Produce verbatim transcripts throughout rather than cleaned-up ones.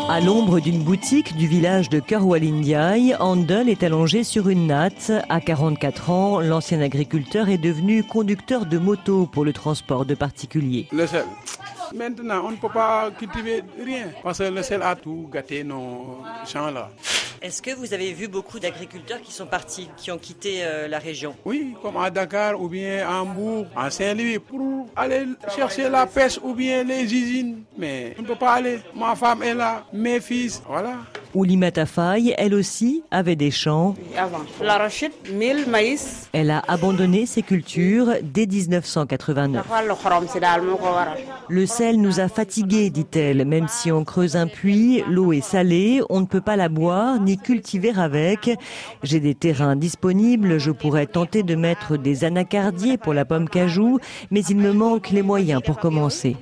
À l'ombre d'une boutique du village de Kerwalindiaï, Handel est allongé sur une natte. À quarante-quatre ans, l'ancien agriculteur est devenu conducteur de moto pour le transport de particuliers. Le sel. Maintenant, on ne peut pas cultiver rien parce que le sel a tout gâté nos champs là. Est-ce que vous avez vu beaucoup d'agriculteurs qui sont partis, qui ont quitté euh, la région? Oui, comme à Dakar ou bien à Hambourg, à Saint-Louis, pour aller chercher la pêche ou bien les usines. Mais on ne peut pas aller. Ma femme est là, mes fils, voilà. Oulimata Faye, elle aussi, avait des champs. Avant, l'arachide, mil, maïs. Elle a abandonné ses cultures dès dix-neuf cent quatre-vingt-neuf. Le sel nous a fatigués, dit-elle. Même si on creuse un puits, l'eau est salée, on ne peut pas la boire ni cultiver avec. J'ai des terrains disponibles, je pourrais tenter de mettre des anacardiers pour la pomme cajou, mais il me manque les moyens pour commencer.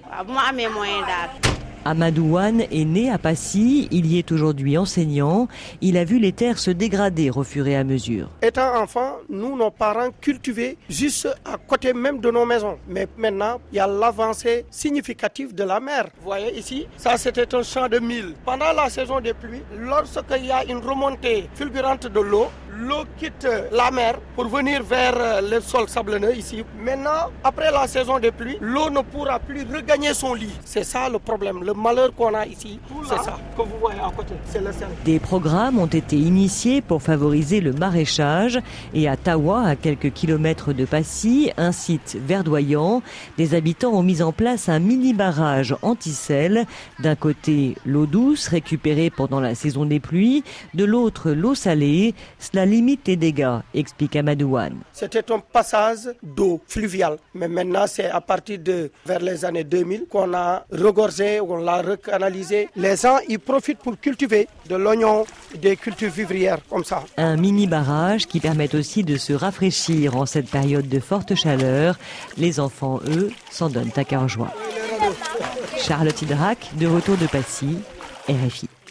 Amadou Wane est né à Passy, il y est aujourd'hui enseignant. Il a vu les terres se dégrader au fur et à mesure. Étant enfant, nous, nos parents cultivaient juste à côté même de nos maisons. Mais maintenant, il y a l'avancée significative de la mer. Vous voyez ici, ça c'était un champ de mil. Pendant la saison des pluies, lorsqu'il y a une remontée fulgurante de l'eau, l'eau quitte la mer pour venir vers le sol sablonneux ici. Maintenant, après la saison des pluies, l'eau ne pourra plus regagner son lit. C'est ça le problème. Le malheur qu'on a ici, c'est ça que vous voyez à côté, c'est le sel. Des programmes ont été initiés pour favoriser le maraîchage et à Tawa, à quelques kilomètres de Passy, un site verdoyant, des habitants ont mis en place un mini-barrage anti-sel. D'un côté, l'eau douce récupérée pendant la saison des pluies, de l'autre, l'eau salée. Cela limite les dégâts, explique Amadou Wane. C'était un passage d'eau fluviale, mais maintenant c'est à partir de vers les années deux mille qu'on a regorgé, on l'a recanalisé. Les gens y profitent pour cultiver de l'oignon, des cultures vivrières comme ça. Un mini barrage qui permet aussi de se rafraîchir en cette période de forte chaleur. Les enfants, eux, s'en donnent à cœur joie. Charlotte Hydrac, de retour de Passy, R F I.